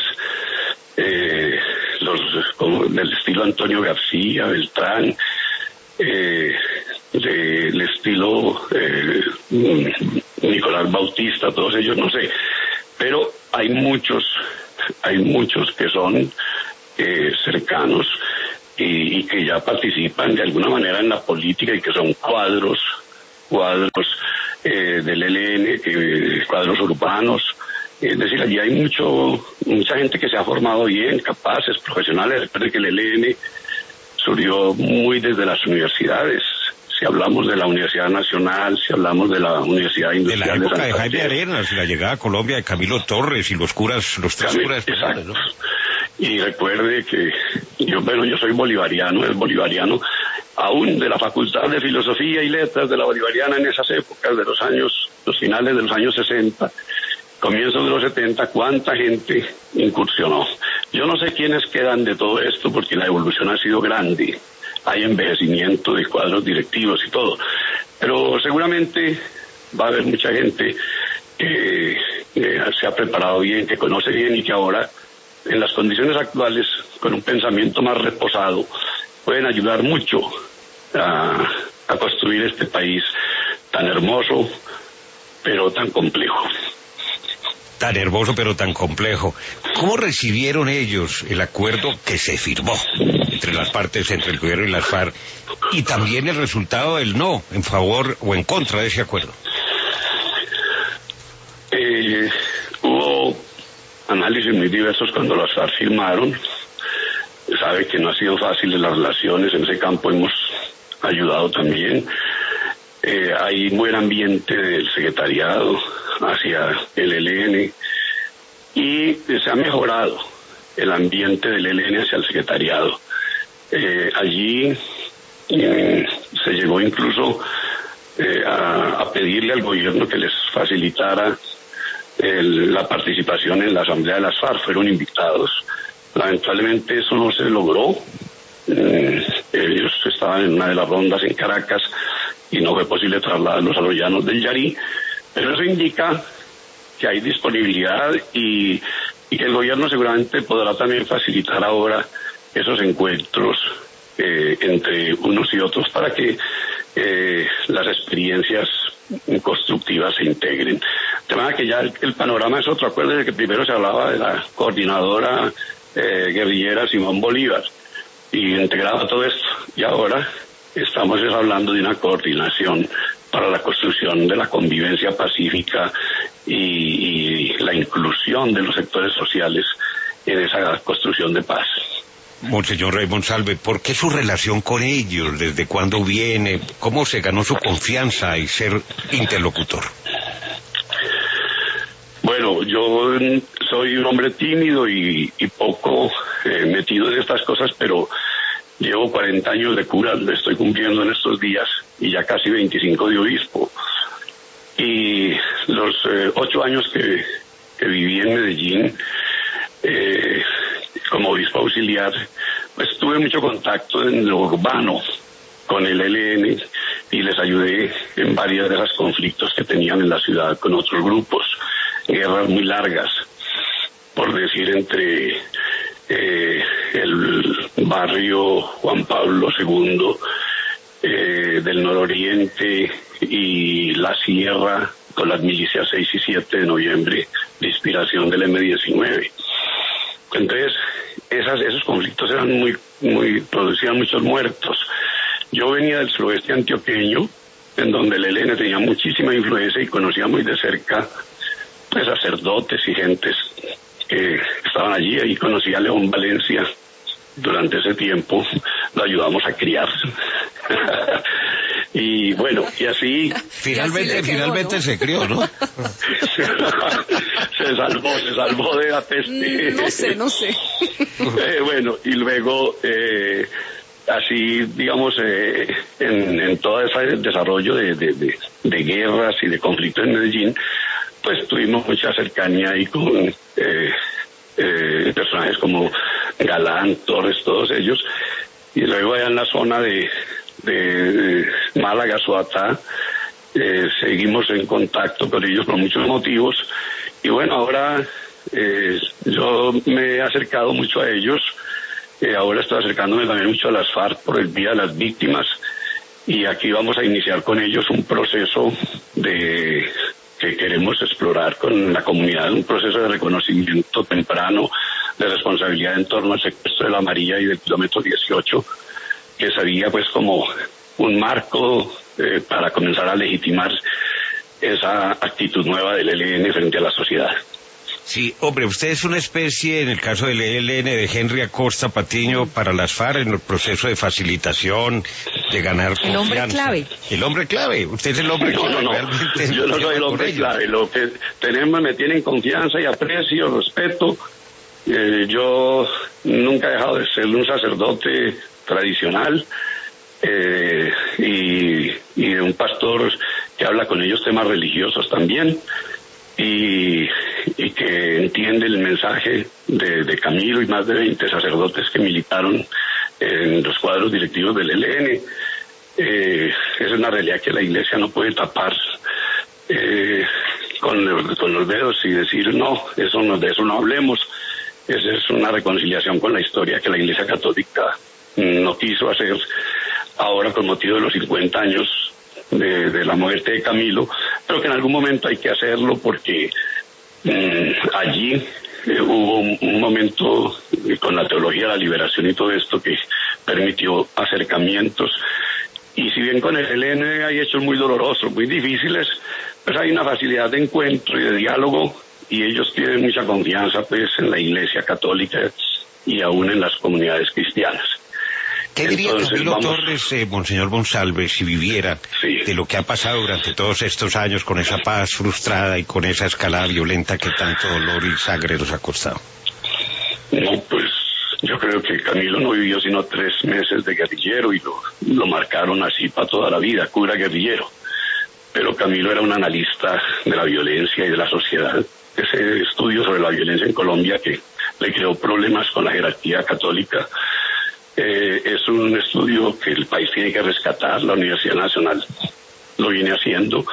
D: eh, los como del estilo Antonio García, Beltrán, eh, del estilo eh, Nicolás Bautista, todos ellos, no sé, pero hay muchos, hay muchos que son eh, cercanos y, y que ya participan de alguna manera en la política y que son cuadros, cuadros eh, del E L N, que, cuadros urbanos. Es decir, allí hay mucho, mucha gente que se ha formado bien, capaces, profesionales. Recuerden que el E L N surgió muy desde las universidades. Si hablamos de la Universidad Nacional, si hablamos de la Universidad Industrial
A: de la época
D: de,
A: de Jaime Arenas, la llegada a Colombia de Camilo Torres y los curas, los tres
D: Camilo,
A: curas.
D: Exacto. ¿No? Y recuerde que yo, bueno, yo soy bolivariano, es bolivariano, aún de la Facultad de Filosofía y Letras de la Bolivariana en esas épocas de los años, los finales de los años sesenta, comienzos de los setenta, cuánta gente incursionó. Yo no sé quiénes quedan de todo esto porque la evolución ha sido grande. Hay envejecimiento de cuadros directivos y todo, pero seguramente va a haber mucha gente que eh, se ha preparado bien, que conoce bien y que ahora, en las condiciones actuales, con un pensamiento más reposado, pueden ayudar mucho a, a construir este país tan hermoso, pero tan complejo.
A: Tan hermoso pero tan complejo. ¿Cómo recibieron ellos el acuerdo que se firmó entre las partes, entre el gobierno y las FARC, y también el resultado del no, en favor o en contra de ese acuerdo?
D: Eh, hubo análisis muy diversos cuando las FARC firmaron. Sabe que no ha sido fácil las relaciones, en ese campo hemos ayudado también. Eh, hay buen ambiente del secretariado hacia el E L N y se ha mejorado el ambiente del E L N hacia el secretariado. Eh, allí eh, se llegó incluso eh, a, a pedirle al gobierno que les facilitara el, la participación en la asamblea de las FARC. Fueron invitados. Lamentablemente eso no se logró. Eh, ellos estaban en una de las rondas en Caracas y no fue posible trasladarlos a los llanos del Yarí, pero eso indica que hay disponibilidad y, y que el gobierno seguramente podrá también facilitar ahora esos encuentros eh, entre unos y otros para que eh, las experiencias constructivas se integren. De manera que ya el, el panorama es otro. Acuérdense que primero se hablaba de la coordinadora eh, guerrillera Simón Bolívar y integraba todo esto, y ahora estamos hablando de una coordinación para la construcción de la convivencia pacífica y, y la inclusión de los sectores sociales en esa construcción de paz.
A: Monseñor Rey Monsalve, ¿por qué su relación con ellos? ¿Desde cuándo viene? ¿Cómo se ganó su confianza y ser interlocutor?
D: Bueno, yo soy un hombre tímido y, y poco eh, metido en estas cosas, pero llevo cuarenta años de cura, lo estoy cumpliendo en estos días, y ya casi veinticinco de obispo. Y los eh, ocho años que, que viví en Medellín eh, como obispo auxiliar, pues tuve mucho contacto en lo urbano con el E L N y les ayudé en varios de esos conflictos que tenían en la ciudad con otros grupos, guerras muy largas, por decir, entre eh, el barrio Juan Pablo segundo eh, del nororiente y la sierra con las milicias seis y siete de noviembre de inspiración del eme diecinueve. Entonces, esas, esos conflictos eran muy, muy, producían muchos muertos. Yo venía del suroeste antioqueño, en donde el E L N tenía muchísima influencia y conocía muy de cerca pues, sacerdotes y gentes que estaban allí. Ahí conocí a León Valencia. Durante ese tiempo lo ayudamos a criar. Y bueno, y así...
A: Finalmente,
B: quedó,
A: finalmente
B: ¿no?
A: se crió, ¿no?
D: se salvó, se salvó de la peste.
B: No sé, no sé.
D: eh, bueno, y luego... Eh, así, digamos, eh, en, en todo ese desarrollo de, de, de, de guerras y de conflictos en Medellín, pues tuvimos mucha cercanía ahí con eh, eh, personajes como Galán, Torres, todos ellos, y luego allá en la zona de, de Málaga, Soatá, eh, seguimos en contacto con ellos por muchos motivos, y bueno, ahora eh, yo me he acercado mucho a ellos. Eh, ahora estoy acercándome también mucho a las FARC por el Día de las Víctimas, y aquí vamos a iniciar con ellos un proceso de que queremos explorar con la comunidad, un proceso de reconocimiento temprano de responsabilidad en torno al secuestro de la María y del kilómetro dieciocho, que sería pues como un marco eh, para comenzar a legitimar esa actitud nueva del E L N frente a la sociedad.
A: Sí, hombre, usted es una especie, en el caso del E L N, de Henry Acosta Patiño para las FARC en el proceso de facilitación, de ganar confianza.
C: El hombre clave.
A: El hombre clave, usted es el hombre
D: no,
A: clave.
D: No, no,
A: realmente
D: yo no soy el hombre clave, lo que tenemos me tienen confianza y aprecio, respeto. Eh, yo nunca he dejado de ser un sacerdote tradicional eh, y, y de un pastor que habla con ellos temas religiosos también. Y, y que entiende el mensaje de, de Camilo y más de veinte sacerdotes que militaron en los cuadros directivos del E L N. Eh, es una realidad que la Iglesia no puede tapar eh, con, con los dedos y decir no, eso no, de eso no hablemos. Esa es una reconciliación con la historia que la Iglesia Católica no quiso hacer ahora con motivo de los cincuenta años De, de la muerte de Camilo, pero que en algún momento hay que hacerlo porque mmm, allí eh, hubo un, un momento eh, con la teología de la liberación y todo esto que permitió acercamientos, y si bien con el E L N hay hechos muy dolorosos, muy difíciles, pues hay una facilidad de encuentro y de diálogo, y ellos tienen mucha confianza pues en la Iglesia Católica y aún en las comunidades cristianas.
A: ¿Qué diría
D: Entonces,
A: Camilo
D: vamos...
A: Torres, eh, Monseñor Monsalve, si viviera
D: sí.
A: de lo que ha pasado durante todos estos años con esa paz frustrada y con esa escalada violenta que tanto dolor y sangre nos ha costado?
D: No, pues yo creo que Camilo no vivió sino tres meses de guerrillero y lo, lo marcaron así para toda la vida, cura guerrillero. Pero Camilo era un analista de la violencia y de la sociedad. Ese estudio sobre la violencia en Colombia que le creó problemas con la jerarquía católica, Eh, es un estudio que el país tiene que rescatar, la Universidad Nacional lo viene haciendo,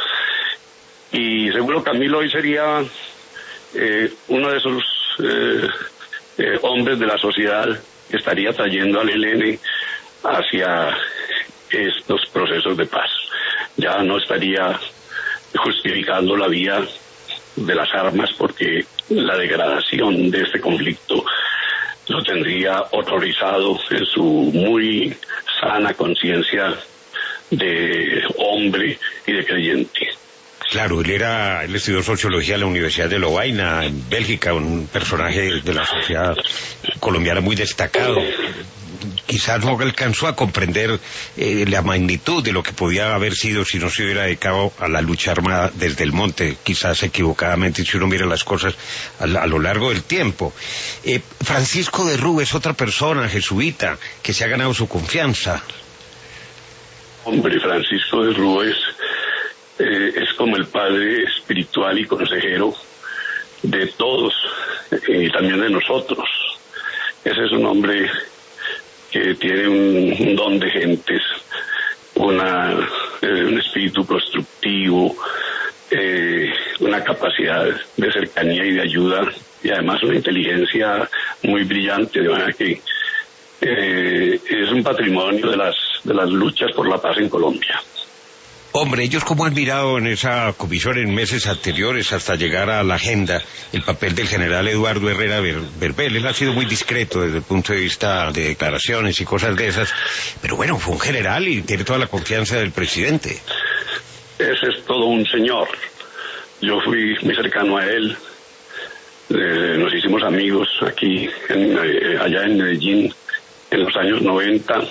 D: y seguro Camilo hoy sería eh, uno de esos eh, eh, hombres de la sociedad que estaría trayendo al E L N hacia estos procesos de paz. Ya no estaría justificando la vía de las armas, porque la degradación de este conflicto lo tendría horrorizado en su muy sana conciencia de hombre y de creyente.
A: Claro, él era, él estudió sociología en la Universidad de Lovaina, en Bélgica, un personaje de la sociedad colombiana muy destacado. Quizás no alcanzó a comprender eh, la magnitud de lo que podía haber sido si no se hubiera dedicado a la lucha armada desde el monte, quizás equivocadamente, si uno mira las cosas a, la, a lo largo del tiempo. Eh, Francisco de Rú es otra persona, jesuita, que se ha ganado su confianza.
D: Hombre, Francisco de Rú es, eh, es como el padre espiritual y consejero de todos eh, y también de nosotros. Ese es un hombre que tiene un, un don de gentes, una, eh, un espíritu constructivo, eh, una capacidad de cercanía y de ayuda, y además una inteligencia muy brillante, de manera que eh, es un patrimonio de las, de las luchas por la paz en Colombia.
A: Hombre, ellos como han mirado en esa comisión en meses anteriores hasta llegar a la agenda el papel del general Eduardo Herrera Berbel. Él ha sido muy discreto desde el punto de vista de declaraciones y cosas de esas, pero bueno, fue un general y tiene toda la confianza del presidente.
D: Ese es todo un señor. Yo fui muy cercano a él, eh, nos hicimos amigos aquí, en, eh, allá en Medellín, en los años noventa.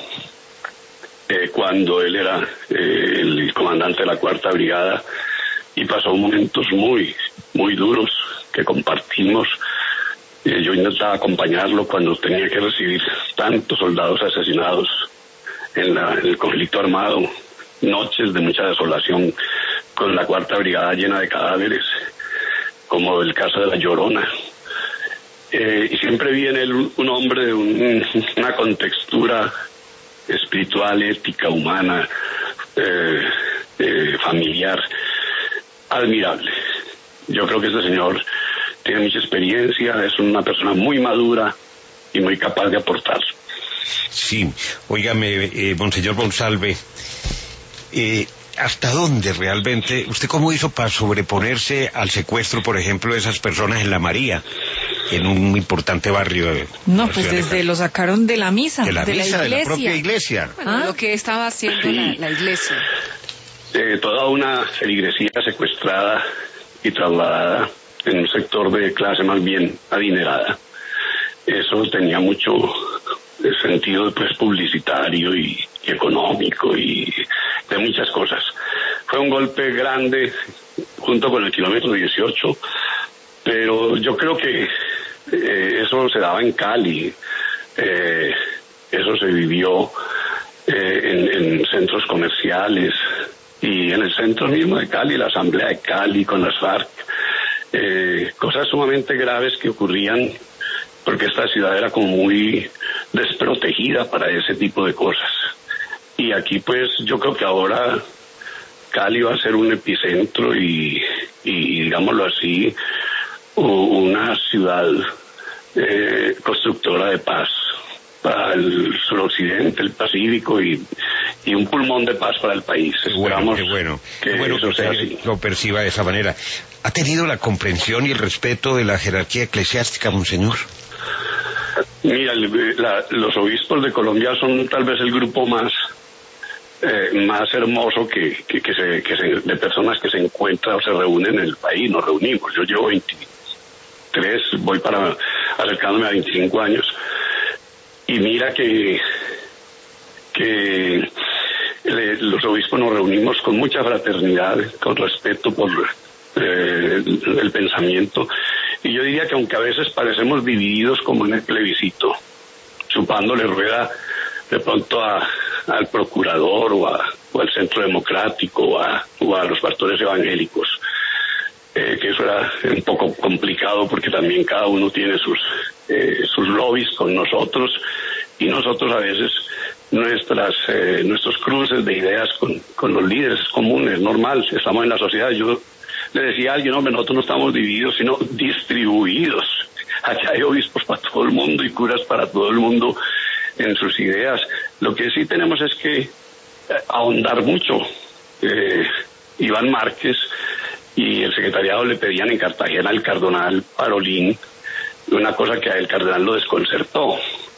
D: Eh, cuando él era eh, el comandante de la Cuarta Brigada, y pasó momentos muy, muy duros que compartimos. Eh, yo intentaba acompañarlo cuando tenía que recibir tantos soldados asesinados en, la, en el conflicto armado, noches de mucha desolación con la Cuarta Brigada llena de cadáveres, como el caso de La Llorona. Eh, y siempre vi en él un, un hombre de un, una contextura espiritual, ética, humana, eh, eh, familiar, admirable. Yo creo que este señor tiene mucha experiencia, es una persona muy madura y muy capaz de aportar.
A: Sí, óigame, eh, Monseñor Monsalve, eh, ¿hasta dónde realmente, usted cómo hizo para sobreponerse al secuestro, por ejemplo, de esas personas en la María? en un importante barrio. De
C: no, pues desde de lo sacaron de la misa,
A: de la
C: de
A: misa,
C: la
A: de la propia iglesia.
B: Bueno,
C: ¿Ah?
B: lo que estaba haciendo
D: Sí.
B: la, la iglesia.
D: Eh, toda una feligresía secuestrada y trasladada en un sector de clase más bien adinerada. Eso tenía mucho sentido pues publicitario y, y económico y de muchas cosas. Fue un golpe grande junto con el kilómetro dieciocho, pero yo creo que eh, eso se daba en Cali, eh, eso se vivió eh, en, en centros comerciales y en el centro mismo de Cali, la asamblea de Cali con las FARC, eh, cosas sumamente graves que ocurrían porque esta ciudad era como muy desprotegida para ese tipo de cosas. Y aquí pues yo creo que ahora Cali va a ser un epicentro y, y digámoslo así, una ciudad eh, constructora de paz para el suroccidente, el Pacífico y, y un pulmón de paz para el país.
A: Qué bueno,
D: Esperamos
A: qué bueno,
D: que
A: qué bueno
D: eso
A: que
D: sea
A: usted
D: así.
A: lo perciba de esa manera. ¿Ha tenido la comprensión y el respeto de la jerarquía eclesiástica, monseñor?
D: Mira, el- la- los obispos de Colombia son tal vez el grupo más eh, más hermoso que, que, que se, que se, de personas que se encuentran o se reúnen en el país. Nos reunimos. Yo llevo veintitrés, voy para acercándome a veinticinco años. Y mira que, que le- los obispos nos reunimos con mucha fraternidad, con respeto por eh, el, el pensamiento. Y yo diría que aunque a veces parecemos divididos como en el plebiscito, chupándole rueda de pronto a, al procurador o, a, o al centro democrático o a, o a los pastores evangélicos, eh, que eso era un poco complicado porque también cada uno tiene sus eh, sus lobbies con nosotros y nosotros a veces nuestras eh, nuestros cruces de ideas con, con los líderes es común, es normal, estamos en la sociedad. Yo le decía a alguien, hombre, nosotros no estamos divididos sino distribuidos. Aquí hay obispos para todo el mundo y curas para todo el mundo en sus ideas. Lo que sí tenemos es que eh, ahondar mucho. Eh, Iván Márquez y el secretariado le pedían en Cartagena al cardenal Parolín una cosa que a el cardenal lo desconcertó.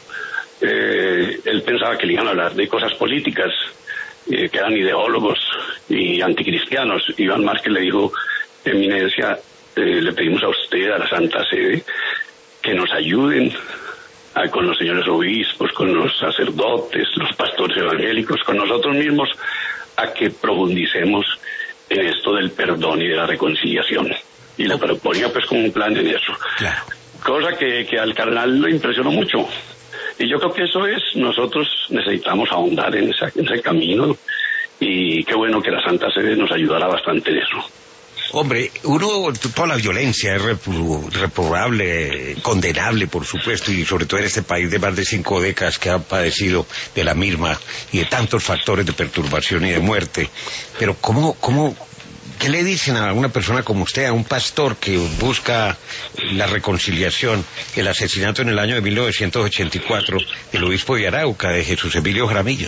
D: Eh, él pensaba que le iban a hablar de cosas políticas, eh, que eran ideólogos y anticristianos. Iván Márquez le dijo, Eminencia, eh, le pedimos a usted, a la Santa Sede, que nos ayuden a, con los señores obispos, con los sacerdotes, los pastores evangélicos, con nosotros mismos, a que profundicemos en esto del perdón y de la reconciliación. Y le proponía pues como un plan en eso.
A: Claro.
D: Cosa que, que al cardenal lo impresionó mucho. Y yo creo que eso es, nosotros necesitamos ahondar en, esa, en ese camino y qué bueno que la Santa Sede nos ayudara bastante en eso.
A: Hombre, uno, toda la violencia es repro- reprobable, condenable, por supuesto, y sobre todo en este país de más de cinco décadas que ha padecido de la misma y de tantos factores de perturbación y de muerte. Pero ¿cómo, cómo, qué le dicen a una persona como usted, a un pastor que busca la reconciliación, el asesinato en el año de mil novecientos ochenta y cuatro del obispo de Arauca, de Jesús Emilio Jaramillo?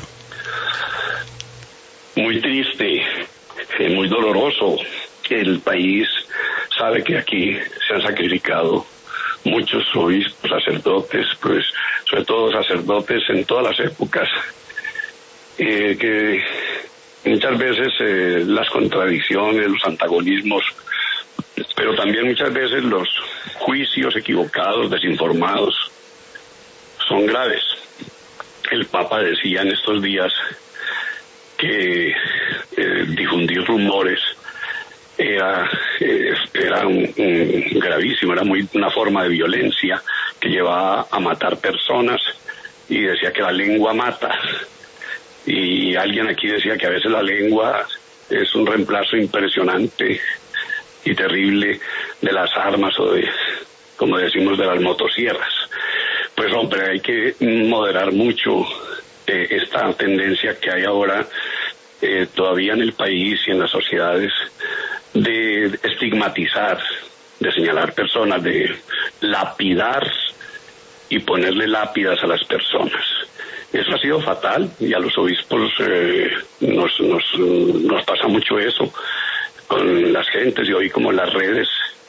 D: Muy triste, eh, muy doloroso. El país sabe que aquí se han sacrificado muchos obispos, sacerdotes, pues sobre todo sacerdotes en todas las épocas, eh, que muchas veces eh, las contradicciones, los antagonismos, pero también muchas veces los juicios equivocados, desinformados, son graves. El Papa decía en estos días que eh, difundir rumores era, eh, era un, un gravísimo, era muy una forma de violencia que llevaba a matar personas y decía que la lengua mata. Y alguien aquí decía que a veces la lengua es un reemplazo impresionante y terrible de las armas o de, como decimos, de las motosierras. Pues hombre, hay que moderar mucho eh, esta tendencia que hay ahora eh, todavía en el país y en las sociedades de estigmatizar, de señalar personas, de lapidar y ponerle lápidas a las personas. Eso ha sido fatal y a los obispos eh, nos, nos, nos pasa mucho eso con las gentes y hoy como las redes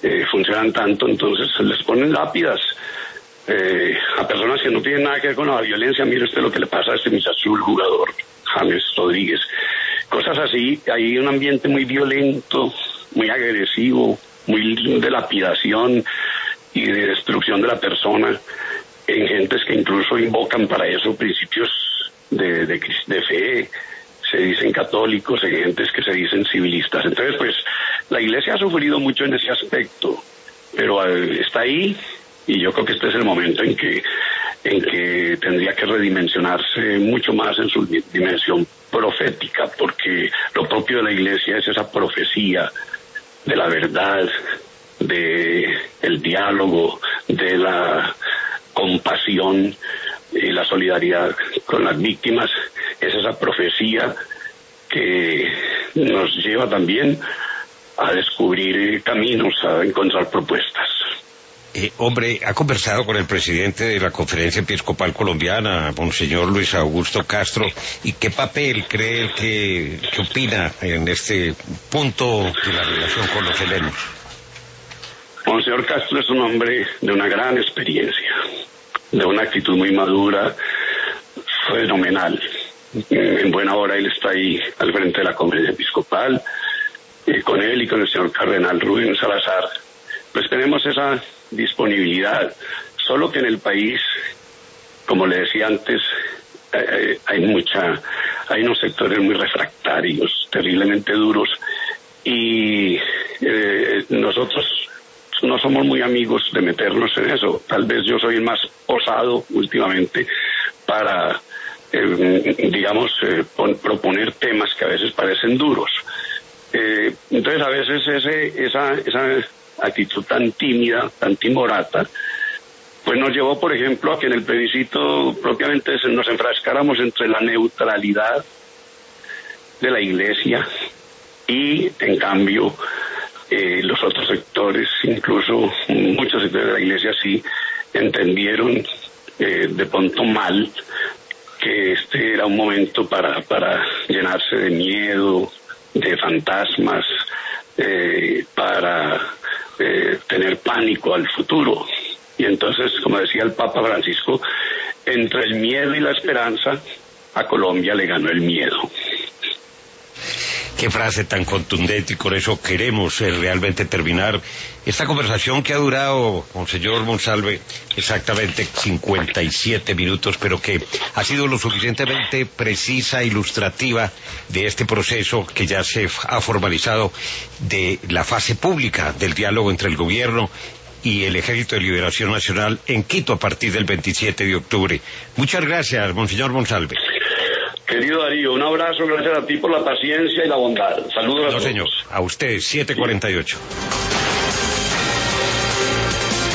D: eh, funcionan tanto, entonces se les ponen lápidas eh, a personas que no tienen nada que ver con la violencia. Mire usted lo que le pasa a este Misazul, jugador, James Rodríguez. Cosas así, hay un ambiente muy violento, muy agresivo, muy de lapidación y de destrucción de la persona, en gentes que incluso invocan para eso principios de, de, de fe, se dicen católicos, en gentes que se dicen civilistas. Entonces, pues, la Iglesia ha sufrido mucho en ese aspecto, pero eh, está ahí, y yo creo que este es el momento en que en que tendría que redimensionarse mucho más en su dimensión profética, porque lo propio de la Iglesia es esa profecía de la verdad, de el diálogo, de la compasión y la solidaridad con las víctimas. Es esa profecía que nos lleva también a descubrir caminos, a encontrar propuestas.
A: Eh, hombre, ¿ha conversado con el presidente de la Conferencia Episcopal Colombiana, Monseñor Luis Augusto Castro? ¿Y qué papel cree él que, que opina en este punto de la relación con los helenos?
D: Monseñor Castro es un hombre de una gran experiencia, de una actitud muy madura, fenomenal. En buena hora él está ahí al frente de la Conferencia Episcopal, eh, con él y con el señor Cardenal Rubén Salazar. Pues tenemos esa disponibilidad, solo que en el país, como le decía antes, eh, hay mucha, hay unos sectores muy refractarios, terriblemente duros, y eh, nosotros no somos muy amigos de meternos en eso. Tal vez yo soy el más osado últimamente para, eh, digamos, eh, pon, proponer temas que a veces parecen duros. Eh, entonces a veces ese, esa, esa actitud tan tímida, tan timorata, pues nos llevó, por ejemplo, a que en el plebiscito propiamente nos enfrascáramos entre la neutralidad de la Iglesia y, en cambio, eh, los otros sectores, incluso muchos sectores de la Iglesia, sí entendieron eh, de pronto mal que este era un momento para, para llenarse de miedo, de fantasmas, eh, para eh, tener pánico al futuro. Y entonces, como decía el Papa Francisco, entre el miedo y la esperanza, a Colombia le ganó el miedo.
A: Qué frase tan contundente, y con eso queremos eh, realmente terminar esta conversación que ha durado, Monseñor Monsalve, exactamente cincuenta y siete minutos, pero que ha sido lo suficientemente precisa, ilustrativa de este proceso que ya se ha formalizado de la fase pública del diálogo entre el gobierno y el Ejército de Liberación Nacional en Quito a partir del veintisiete de octubre. Muchas gracias, Monseñor Monsalve.
D: Querido Darío, un abrazo, gracias a ti por la paciencia y la bondad. Saludos a todos.
A: No, señor, a usted, siete cuarenta y ocho.